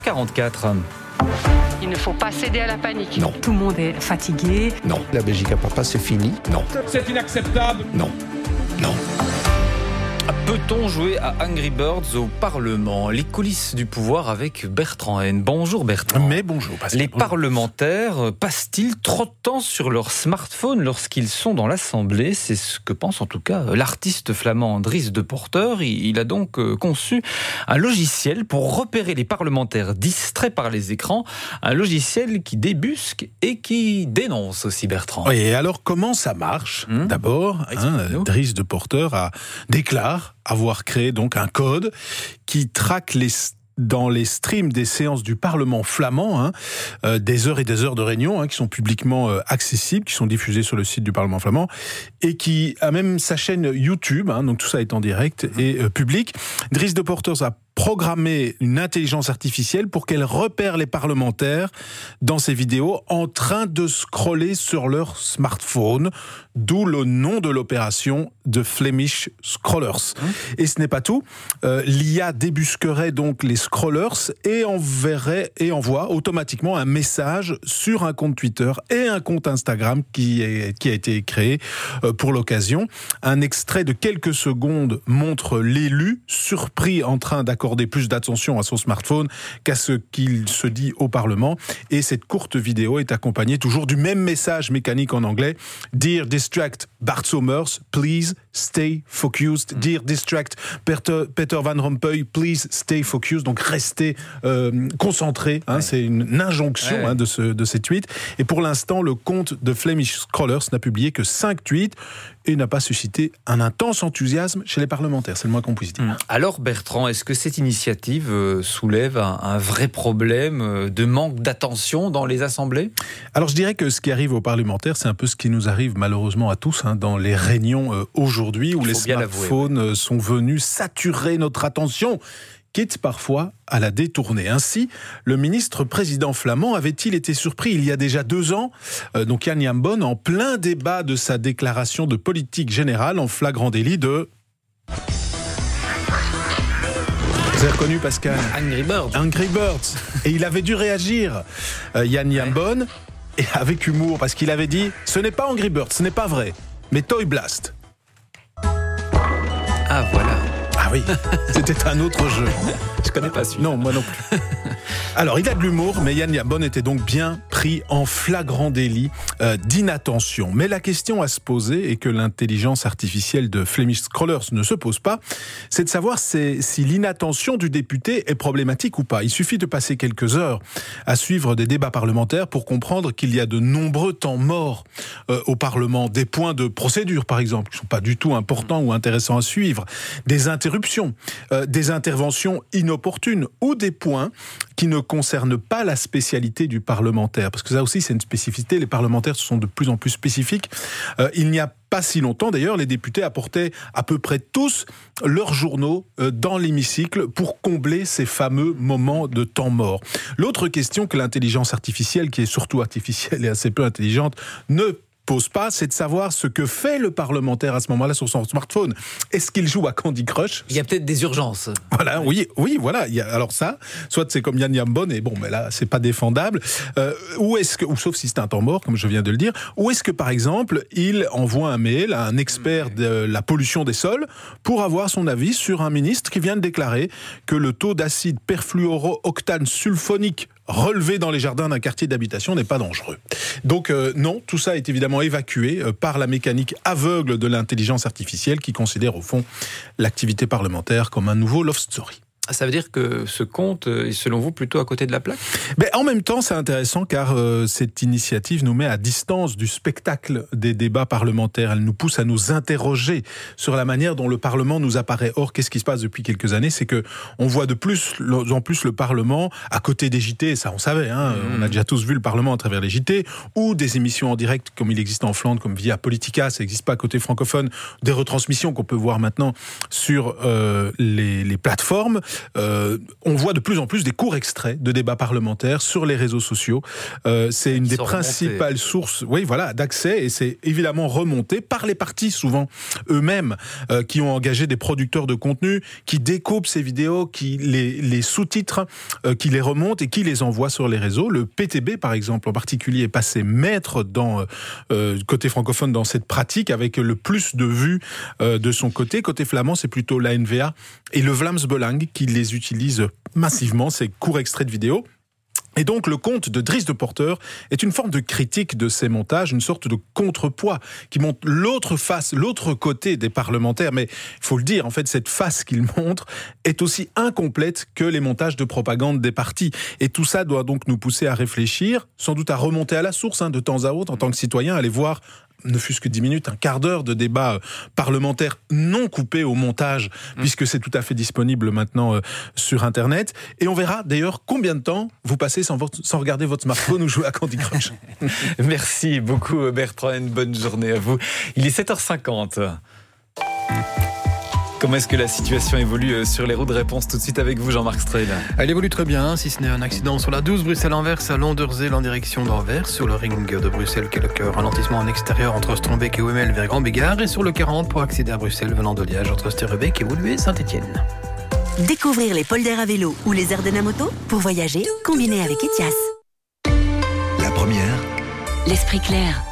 44. Il ne faut pas céder à la panique. Non. Tout le monde est fatigué. Non. La Belgique à papa, c'est fini. Non. C'est inacceptable. Non. Non. Peut-on jouer à Angry Birds au Parlement ? Les coulisses du pouvoir avec Bertrand Haine. Bonjour Bertrand. Mais bonjour Pascal. Les parlementaires passent-ils trop de temps sur leur smartphone lorsqu'ils sont dans l'Assemblée ? C'est ce que pense en tout cas l'artiste flamand Dries Depoorter. Il a donc conçu un logiciel pour repérer les parlementaires distraits par les écrans. Un logiciel qui débusque et qui dénonce aussi, Bertrand. Oui, et alors comment ça marche ? D'abord, Dries Depoorter déclare avoir créé donc un code qui traque dans les streams des séances du Parlement flamand, des heures et des heures de réunion qui sont publiquement accessibles, qui sont diffusées sur le site du Parlement flamand, et qui a même sa chaîne YouTube, donc tout ça est en direct et public. Dries Depoorter a programmé une intelligence artificielle pour qu'elle repère les parlementaires dans ces vidéos en train de scroller sur leur smartphone, d'où le nom de l'opération de Flemish Scrollers. Et ce n'est pas tout, l'IA débusquerait donc les scrollers et envoie automatiquement un message sur un compte Twitter et un compte Instagram qui a été créé pour l'occasion. Un extrait de quelques secondes montre l'élu surpris en train d'accorder plus d'attention à son smartphone qu'à ce qu'il se dit au Parlement. Et cette courte vidéo est accompagnée toujours du même message mécanique en anglais. Dear Distract Bart Somers, please stay focused. Dear Distract Peter Van Rompuy, please stay focused. Donc restez concentrés. C'est une injonction de ces tweets. Et pour l'instant, le compte de Flemish Scrollers n'a publié que 5 tweets et n'a pas suscité un intense enthousiasme chez les parlementaires. C'est le moins qu'on puisse dire. Alors Bertrand, est-ce que cette initiative soulève un vrai problème de manque d'attention dans les assemblées ? Alors je dirais que ce qui arrive aux parlementaires, c'est un peu ce qui nous arrive malheureusement à tous dans les réunions aujourd'hui où les smartphones sont venus saturer notre attention, quitte parfois à la détourner. Ainsi, le ministre-président flamand avait-il été surpris il y a déjà 2 ans, donc Jan Jan Bon, en plein débat de sa déclaration de politique générale en flagrant délit de... Vous avez reconnu, Pascal ? Angry Birds. Angry Birds. Et il avait dû réagir, Jan Jan Bon, et avec humour, parce qu'il avait dit « Ce n'est pas Angry Birds, ce n'est pas vrai, mais Toy Blast ». Ah voilà. Ah oui, c'était un autre jeu. Je connais pas celui-là. Non, moi non plus. Alors, il a de l'humour, mais Jan Jan Bon était donc bien pris en flagrant délit d'inattention. Mais la question à se poser, et que l'intelligence artificielle de Flemish Scrollers ne se pose pas, c'est de savoir si l'inattention du député est problématique ou pas. Il suffit de passer quelques heures à suivre des débats parlementaires pour comprendre qu'il y a de nombreux temps morts au Parlement. Des points de procédure, par exemple, qui ne sont pas du tout importants ou intéressants à suivre. Des interruptions, des interventions inopportunes ou des points qui ne concernent pas la spécialité du parlementaire. Parce que ça aussi, c'est une spécificité. Les parlementaires sont de plus en plus spécifiques. Il n'y a pas si longtemps, d'ailleurs, les députés apportaient à peu près tous leurs journaux dans l'hémicycle pour combler ces fameux moments de temps mort. L'autre question que l'intelligence artificielle, qui est surtout artificielle et assez peu intelligente, ne pose pas, c'est de savoir ce que fait le parlementaire à ce moment-là sur son smartphone. Est-ce qu'il joue à Candy Crush ? Il y a peut-être des urgences. Voilà, oui, voilà. Alors ça, soit c'est comme Jan Jan Bon, et bon, mais là, c'est pas défendable. Ou sauf si c'est un temps mort, comme je viens de le dire, ou est-ce que, par exemple, il envoie un mail à un expert de la pollution des sols pour avoir son avis sur un ministre qui vient de déclarer que le taux d'acide perfluorooctane sulfonique relevé dans les jardins d'un quartier d'habitation n'est pas dangereux. Donc non, tout ça est évidemment évacué par la mécanique aveugle de l'intelligence artificielle qui considère au fond l'activité parlementaire comme un nouveau love story. Ça veut dire que ce compte est selon vous plutôt à côté de la plaque ? En même temps, c'est intéressant car cette initiative nous met à distance du spectacle des débats parlementaires. Elle nous pousse à nous interroger sur la manière dont le Parlement nous apparaît. Or, qu'est-ce qui se passe depuis quelques années ? C'est que on voit de plus en plus le Parlement à côté des JT, ça on savait, on a déjà tous vu le Parlement à travers les JT, ou des émissions en direct comme il existe en Flandre, comme Via Politica, ça n'existe pas à côté francophone, des retransmissions qu'on peut voir maintenant sur les plateformes. on voit de plus en plus des courts extraits de débats parlementaires sur les réseaux sociaux. C'est une des principales sources, d'accès, et c'est évidemment remonté par les partis, souvent eux-mêmes, qui ont engagé des producteurs de contenu, qui découpent ces vidéos, qui les sous-titrent, qui les remontent et qui les envoient sur les réseaux. Le PTB, par exemple, en particulier, est passé maître côté francophone dans cette pratique, avec le plus de vues de son côté. Côté flamand, c'est plutôt l'ANVA et le Vlaams Belang qui les utilisent massivement, ces courts extraits de vidéos. Et donc le conte de Dries Depoorter est une forme de critique de ces montages, une sorte de contrepoids qui montre l'autre face, l'autre côté des parlementaires. Mais il faut le dire, en fait, cette face qu'il montre est aussi incomplète que les montages de propagande des partis. Et tout ça doit donc nous pousser à réfléchir, sans doute à remonter à la source, de temps à autre, en tant que citoyen, aller voir ne fût-ce que 10 minutes, un quart d'heure de débat parlementaire non coupé au montage, puisque c'est tout à fait disponible maintenant sur Internet. Et on verra d'ailleurs combien de temps vous passez sans regarder votre smartphone ou jouer à Candy Crush. Merci beaucoup Bertrand, une bonne journée à vous. Il est 7h50. Comment est-ce que la situation évolue sur les routes? Réponse tout de suite avec vous, Jean-Marc Streil. Elle évolue très bien, si ce n'est un accident sur la 12 Bruxelles-Anvers à Londerzeel en direction d'Anvers. Sur le ring de Bruxelles, quelques ralentissements en extérieur entre Strombeek et Ouemel vers Grand-Bégard. Et sur le 40 pour accéder à Bruxelles venant de Liège entre Sterrebeek et Woluwe-Saint-Étienne. Découvrir les polders à vélo ou les Ardennes à moto pour voyager, combiné avec Etias. La première, l'esprit clair.